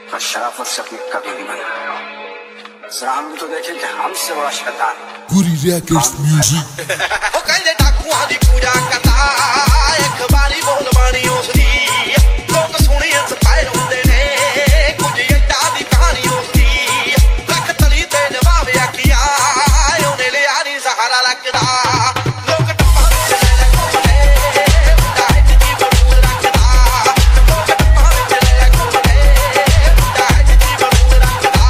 पर शराफत से अपनी कभी नहीं बनाया। सलाम तो देखें कि हमसे बड़ा शैतान Goody Records Music। ਉਹ ਕਹਿੰਦੇ ਡਾਕੂਆਂ ਦੀ ਪੂਜਾ ਕਰਦਾ ਇੱਕ ਵਾਰੀ ਬੋਲ ਬਾਣੀ ਉਸਦੀ ਲੋਕ ਸੁਣੀ ਇੰਸਪਾਇਰ ਹੁੰਦੇ ਨੇ ਕੁਝ ਏਦਾਂ ਦੀ ਕਹਾਣੀ ਉਸਦੀ ਲੱਖ ਤਲੀ ਤੇ ਜਵਾਬ ਆਖਿਆ ਉਹਨੇ ਲਿਆ ਨੀ ਸਹਾਰਾ ਲੱਗਦਾ ਲੋਕ ਟੱਪਾਂ ਵਿੱਚ ਲੈ ਲੈ ਕੋਲੇ ਮੁੰਡਾ ਇੱਟ ਦੀ ਬਰੂਦ ਰੱਖਦਾ ਲੋਕ ਟੱਪਾਂ ਵਿੱਚ ਲੈ ਲੈ ਕੋਲੇ ਮੁੰਡਾ ਇੱਟ ਦੀ ਬਰੂਦ ਰੱਖਦਾ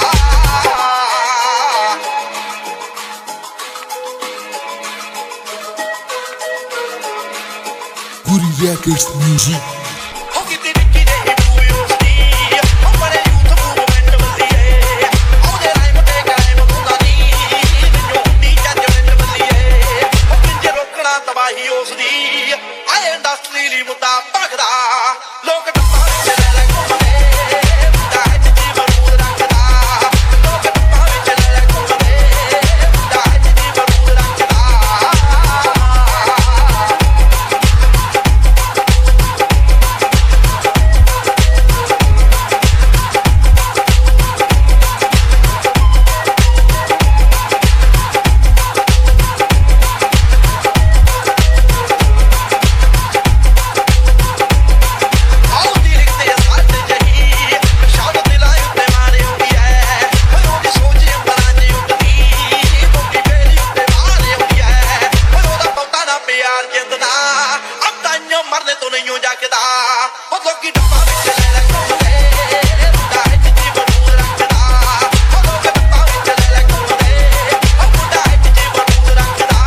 Goody Records Music। ਹੋ ਕਿਤੇ ਨਿੱਕੀ ਜਿਹੀ ਬੂਈ ਉਸਦੀ ਉਹ ਬੜੇ ਯੂਥ ਮੂਵਮੈਂਟ ਬੱਲੀਏ ਉਹਦੇ ਰਾਈਮ ਤੇ ਕਾਇਮ ਹੁੰਦਾ ਨੀ ਮੈਨੂੰ ਹੁੰਦੀ ਜੱਜਮੈਂਟ ਬੱਲੀਏ ਉਹ ਕਿੰਜ ਰੋਕਣਾ ਤਬਾਹੀ ਉਸਦੀ ਆਏ ਇੰਡਸਟਰੀ ਲਈ ਮੁੱਦਾ ਭਗਦਾ ਲੋਕ ਟੱਪਾਂ ਵਿੱਚ ਲੈ ਲੈ ਕੋਲੇ ਮੁੰਡਾ ਇੱਟ ਦੀ ਬਰੂਦ ਰੱਖਦਾ ਲੋਕ ਟੱਪਾਂ ਵਿੱਚ ਲੈ ਲੈ ਕੋਲੇ ਮੁੰਡਾ ਇੱਟ ਦੀ ਬਰੂਦ ਰੱਖਦਾ ਆਉਦੀ ਲਿਖਦੇ ਸੱਚ ਜਹੀ ਸ਼ਬਦ ਦਿਲਾਂ ਉੱਤੇ ਮਾਰੇ ਹੁੰਦੀ ਹੈ ਉਹਦੀ ਸੋਚ ਅੰਬਰਾਂ 'ਚ ਉੱਡਦੀ ਬੋਲੀ ਬੇਲੀ ਉੱਤੇ ਮਾਰੇ ਹੁੰਦੀ ਹੈ ਉਹਦਾ ਬਹੁਤਾ ਨਾ ਪਿਆਰ ਜਿੰਦਦਾ ਅੱਤਾਂ ਮਰਨੇ ਤੋਂ ਨਹੀਂ ਜਗਦਾ ਉਹ ਲੋਕੀ ਡੱਬਾ ਵਿੱਚ ਲੈ ਲੈ ਕੋਲੇ ਮੁੰਡਾ ਇੱਟ ਦੀ ਬਰੂਦ ਰੱਖਦਾ ਉਹ ਲੋਕ ਡੱਬਾ ਵਿੱਚ ਲੈ ਲੈ ਕੋਲੇ ਉਹ ਮੁੰਡਾ ਇੱਟ ਦੀ ਬਰੂਦ ਰੱਖਦਾ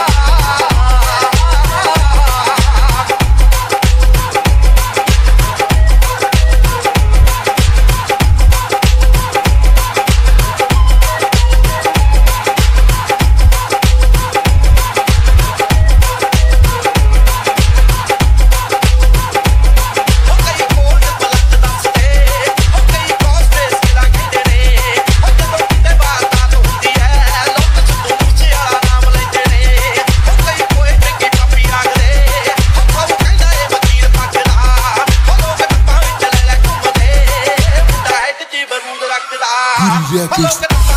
ਉਹ ਕਈ ਕੋਲ ਪਲਟ ਦੱਸਦੇ ਉਹ ਕਈ ਕੋਸਟੇਸ ਕਿਲਾ ਕਹਿੰਦੇ ਨੇ ਉਹ ਜਦੋਂ ਕਿਤੇ ਬਾਤ ਹੁੰਦੀ ਹੈ ਲੋਕ ਸਿੱਧੂ ਮੂਸੇ ਵਾਲਾ ਨਾਮ ਲੈਂਦੇ ਨੇ ਉਹ ਕਈ ਕੋਏ ਟੱਕੀ ਪਾਪੀ ਆਖਦੇ ਉਹ ਕਹਿੰਦਾ ਏ ਵਕੀਲ ਪੱਕਦਾ ਉਹ ਲੋਕ ਟੱਪਾਂ ਵਿੱਚ ਲੈ ਲੈ ਘੁੰਮਦੇ ਮੁੰਡਾ ਇੱਟ 'ਚ ਬਰੂਦ ਰੱਖਦਾ Goody ਉਹ Records। ਲੋਕ